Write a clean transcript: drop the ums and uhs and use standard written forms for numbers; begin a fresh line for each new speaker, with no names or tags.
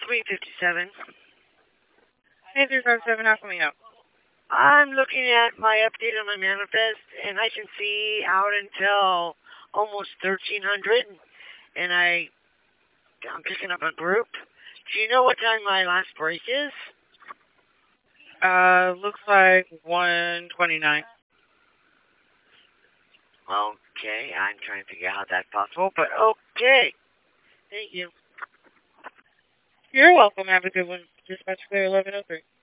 Suite 57.
Hey, 357, how can we help?
I'm looking at my update on my manifest, and I can see out until almost 1300, and I'm picking up a group. Do you know what time my last break is?
Looks like 129.
Okay, I'm trying to figure out how that's possible, but okay. Thank you.
You're welcome. Have a good one. Dispatch clear 1103.